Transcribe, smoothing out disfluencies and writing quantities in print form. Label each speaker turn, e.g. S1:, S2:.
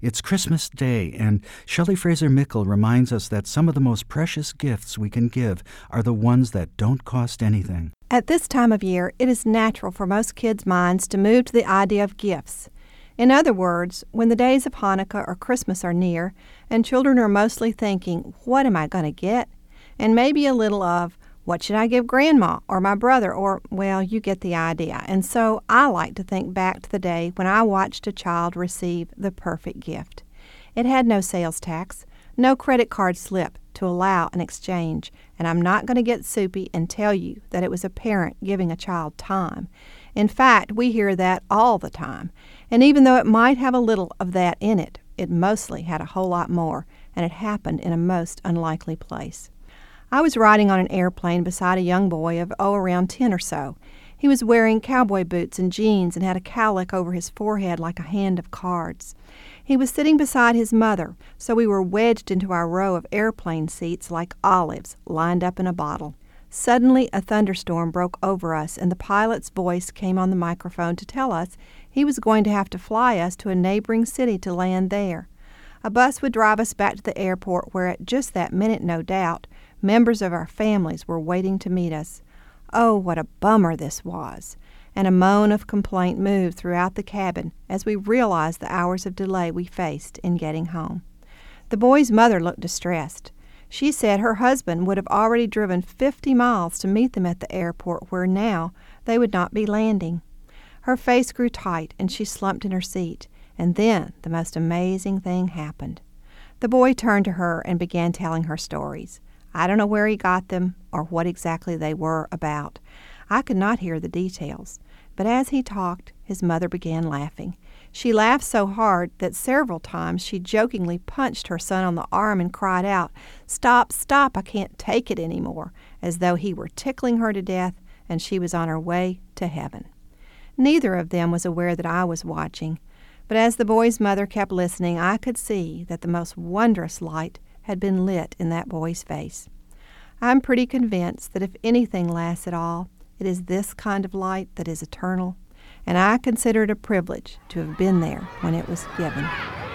S1: It's Christmas Day, and Shelley Fraser Mickle reminds us that some of the most precious gifts we can give are the ones that don't cost anything.
S2: At this time of year, it is natural for most kids' minds to move to the idea of gifts. In other words, when the days of Hanukkah or Christmas are near, and children are mostly thinking, what am I going to get? And maybe a little of, what should I give Grandma or my brother? Or, well, you get the idea. And so I like to think back to the day when I watched a child receive the perfect gift. It had no sales tax, no credit card slip to allow an exchange, and I'm not going to get soupy and tell you that it was a parent giving a child time. In fact, we hear that all the time. And even though it might have a little of that in it, it mostly had a whole lot more, and it happened in a most unlikely place. I was riding on an airplane beside a young boy of, around 10 or so. He was wearing cowboy boots and jeans and had a cowlick over his forehead like a hand of cards. He was sitting beside his mother, so we were wedged into our row of airplane seats like olives lined up in a bottle. Suddenly, a thunderstorm broke over us, and the pilot's voice came on the microphone to tell us he was going to have to fly us to a neighboring city to land there. A bus would drive us back to the airport where, at just that minute, no doubt, members of our families were waiting to meet us. Oh, what a bummer this was! And a moan of complaint moved throughout the cabin as we realized the hours of delay we faced in getting home. The boy's mother looked distressed. She said her husband would have already driven 50 miles to meet them at the airport where now they would not be landing. Her face grew tight and she slumped in her seat, and then the most amazing thing happened. The boy turned to her and began telling her stories. I don't know where he got them or what exactly they were about. I could not hear the details, but as he talked, his mother began laughing. She laughed so hard that several times she jokingly punched her son on the arm and cried out, "Stop, stop, I can't take it anymore," as though he were tickling her to death and she was on her way to heaven. Neither of them was aware that I was watching, but as the boy's mother kept listening, I could see that the most wondrous light had been lit in that boy's face. I'm pretty convinced that if anything lasts at all, it is this kind of light that is eternal, and I consider it a privilege to have been there when it was given.